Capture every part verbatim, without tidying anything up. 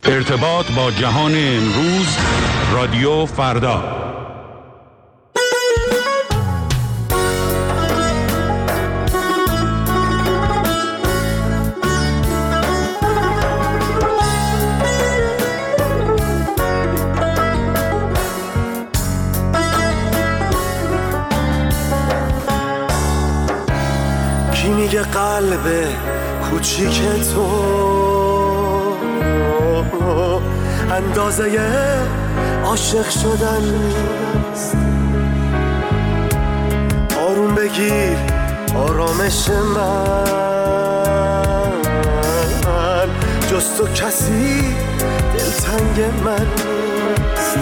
ارتباط با جهان امروز، رادیو فردا. کی میگه قلب کوچیک تو اندازه عاشق شدن نیست؟ آروم بگیر آرامش من، جز تو کسی دلتنگ من نیست.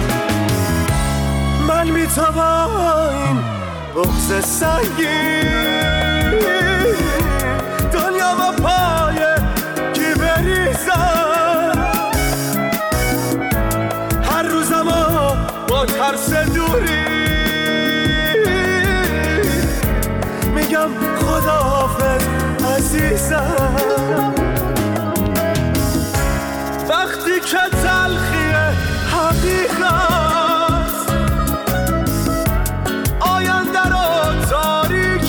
من میتوان این بغض سنگین دنیا و پای کی بریزم، هر روزم با ترس دوری میگم خداحافظ عزیزم. وقتی که تلخی حقیقت آینده رو تاریک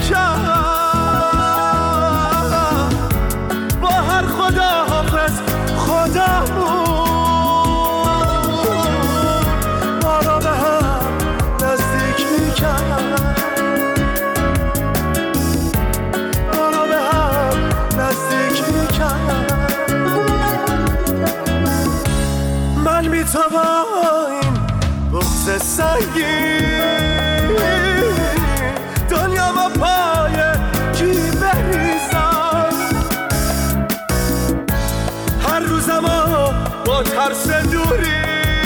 میکرد، با هر خداحافظ خدامون ما را به هم نزدیک میکرد، ما را به هم نزدیک میکرد. من میتوان این بغض سنگین دنیا و پای کی بریزم، هر روزم با ترس دوری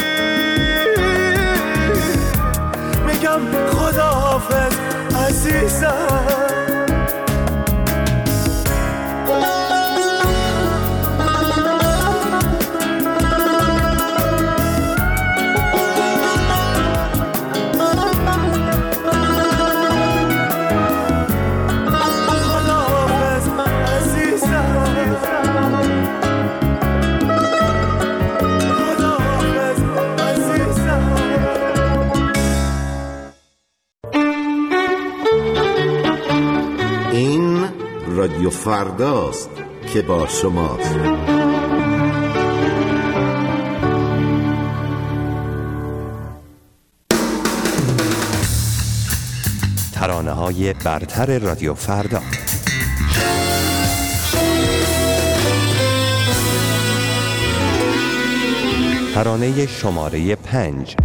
میگم خداحافظ عزیزم. رادیو فرداست که با شماست. ترانه‌های برتر رادیو فردا. ترانه شماره پنج.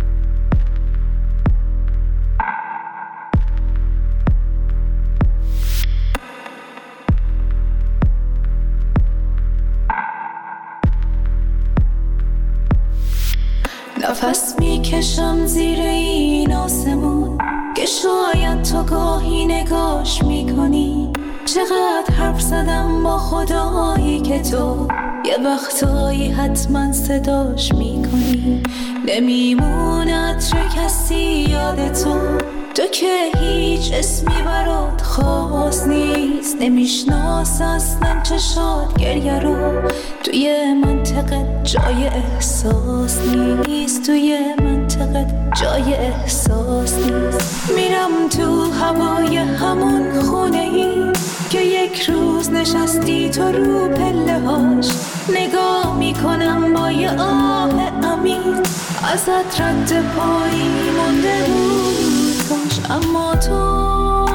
نفس میکشم زیر این آسمون که شاید تو گاهی نگاش میکنی. چقدر حرف زدم با خدایی که تو یه وقتایی حتما صداش میکنی. نمیمونه عطر کسی یاد تو، تو که هیچ اسمی برات خاص نیست. نمیشناس اصلا چشات گریه رو، توی منطقه جای احساس نیست، توی منطقه جای احساس نیست. میرم تو هوای همون خونه ای که یک روز نشستی تو رو پله هاش. نگاه میکنم با یه آه عمیق، ازت رد پایی مونده بود کاش، اما تو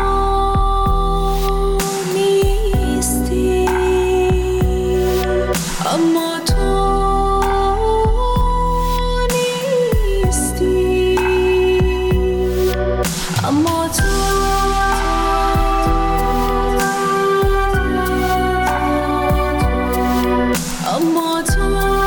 نیستی، اما تو نیستی، اما تو اما تو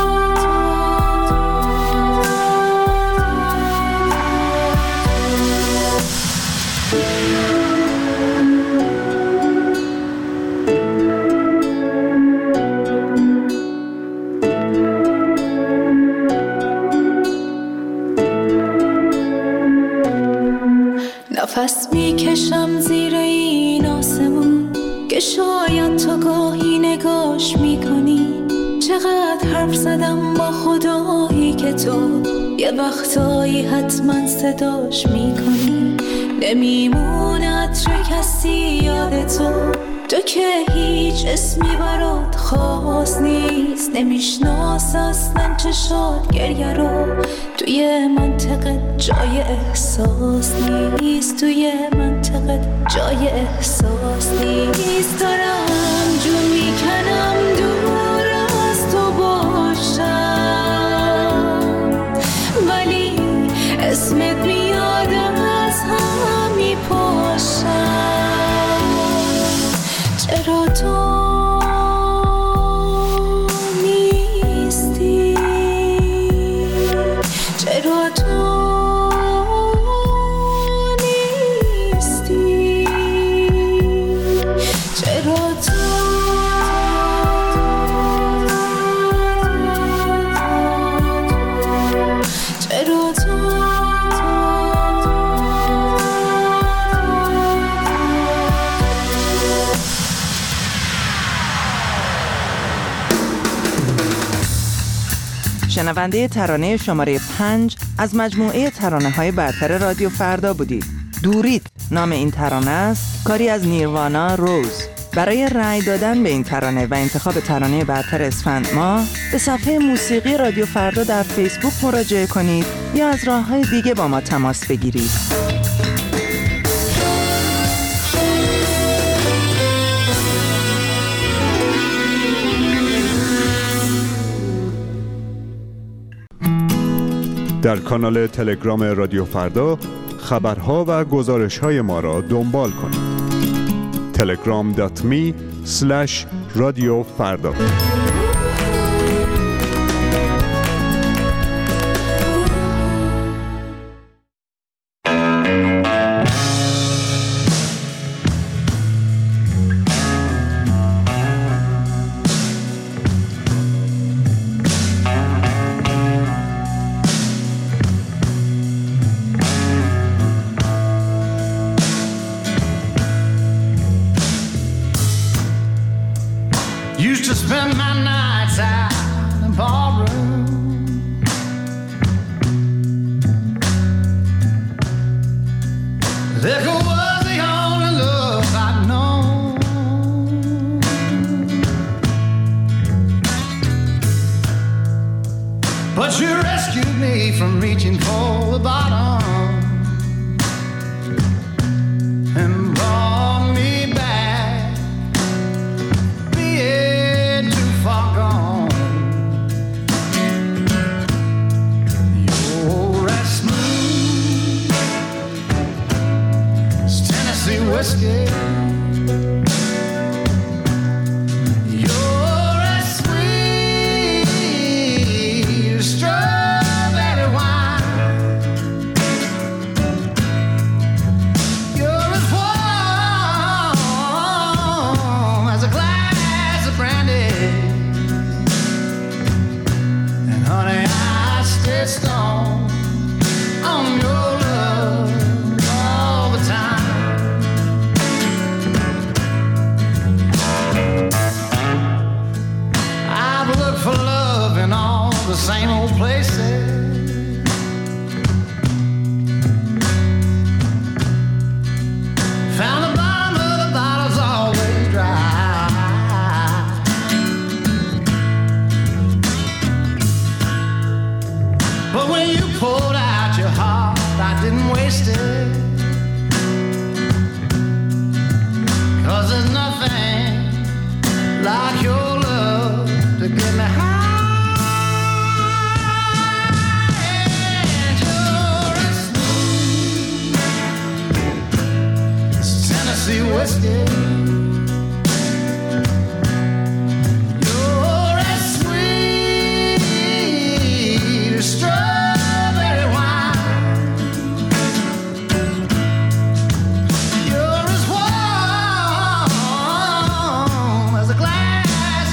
نفس میکشم زیر این آسمون که شاید تو گاهی نگاش میکنی. چقدر حرف زدم با خدایی که تو یه وقتایی حتما صداش میکنی. نمیمونه عطر کسی یاد تو، تو که هیچ اسمی برات خاص نیست. نمیشناس اصلا چشات گریه رو، توی منطقه جای احساس نیست. توی منطقه جای احساس نیست. دارم جون میکنم دور از تو باشم، ولی اسمت میاد از هم میپاشم. چرا تو نیستی؟ چرا تو نیستی؟ چرا تو چرا تو شنونده ترانه شماره پنج از مجموعه ترانه‌های برتر رادیو فردا بودید. دورید نام این ترانه است، کاری از نیروانا روز. برای رأی دادن به این ترانه و انتخاب ترانه برتر اسفند ماه به صفحه موسیقی رادیو فردا در فیسبوک مراجعه کنید یا از راه‌های دیگه با ما تماس بگیرید. در کانال تلگرام رادیو فردا خبرها و گزارش‌های ما را دنبال کنید. تلگرام دات می اسلش رادیو فردا. Used to spend my nights out in ballroom, liquor was the only love I'd known. But you rescued me from reaching for the bottom and brought me back, being too far gone. You're as smooth as Tennessee whiskey. You're as sweet as strawberry wine. You're as warm as a glass of brandy. And honey, I stay strong on your love all the time. I've looked for love in all the same old places, found the bottom of the bottle's always dry. But when you pulled out your heart, I didn't waste it, 'cause there's nothing like your love to get me high. And you're as smooth as Tennessee whiskey. You're as sweet as strawberry wine. You're as warm as a glass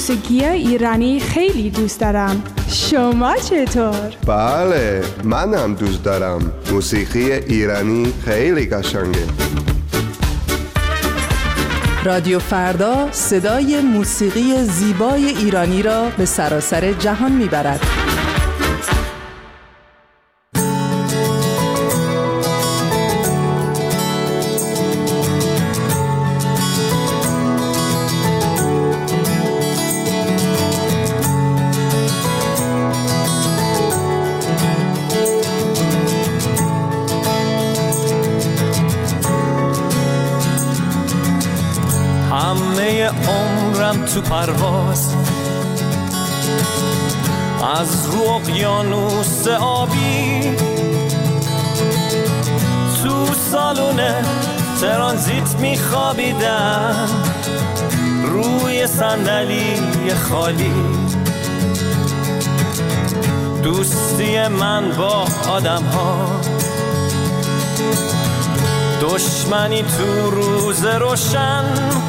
موسیقی ایرانی خیلی دوست دارم. شما چطور؟ بله، منم دوست دارم. موسیقی ایرانی خیلی قشنگه. رادیو فردا صدای موسیقی زیبای ایرانی را به سراسر جهان میبرد. همه عمرم تو پرواز، از رو اقیانوس آبی، تو سالون ترانزیت میخوابیدم روی صندلی خالی. دوستی من با آدم ها، دشمنی تو روز روشن،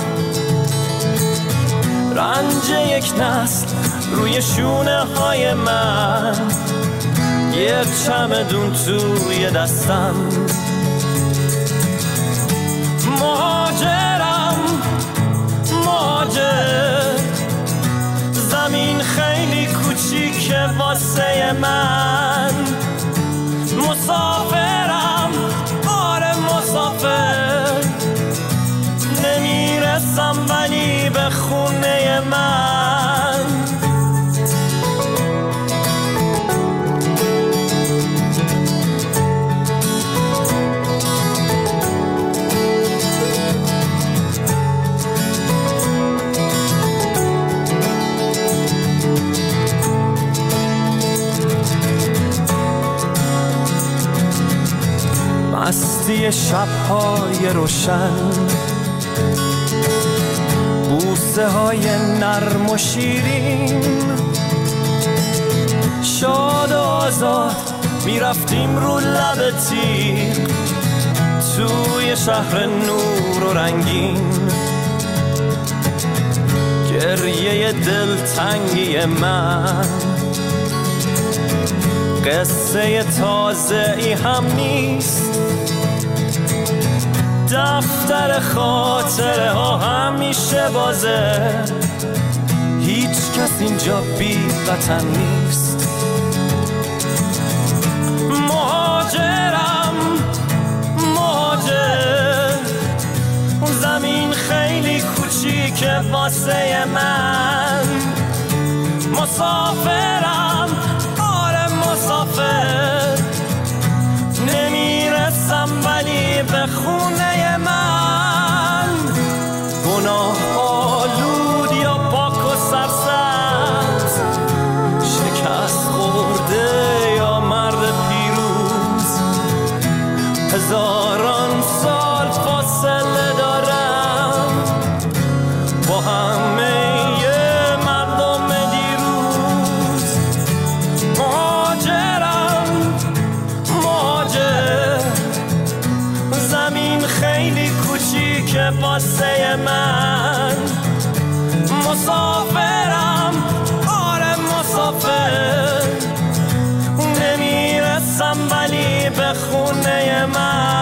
رنج یک نسل روی شونه های من، یک چمدون توی دستم. مهاجرم مهاجر، زمین خیلی کوچیکه واسه من. مسافرم آره مسافر، نمیرسم ولی به خونه من. مستی شب‌های روشن، بوسه های نرم و شیرین، شاد و آزاد میرفتیم رو لب تیغ توی شهر نور و رنگین. گریه دلتنگی من قصه تازه ای هم نیست، دفتر خاطره ها همیشه بازه، هیچ کس اینجا بی وطن نیست. مهاجرم مهاجر، زمین خیلی کوچیکه واسه من. مسافرم آره مسافر، نمیرسم ولی به خونه من. گناه آلود یا پاک و سرسبز، شکست خورده یا مرد پیروز، هزاران سال فاصله دارم با همه مردم دیروز. مهاجرم مهاجر، زمین خیلی کوچیکه واسه من. مسافرم آره مسافر، نمیرسم ولی به خونه من.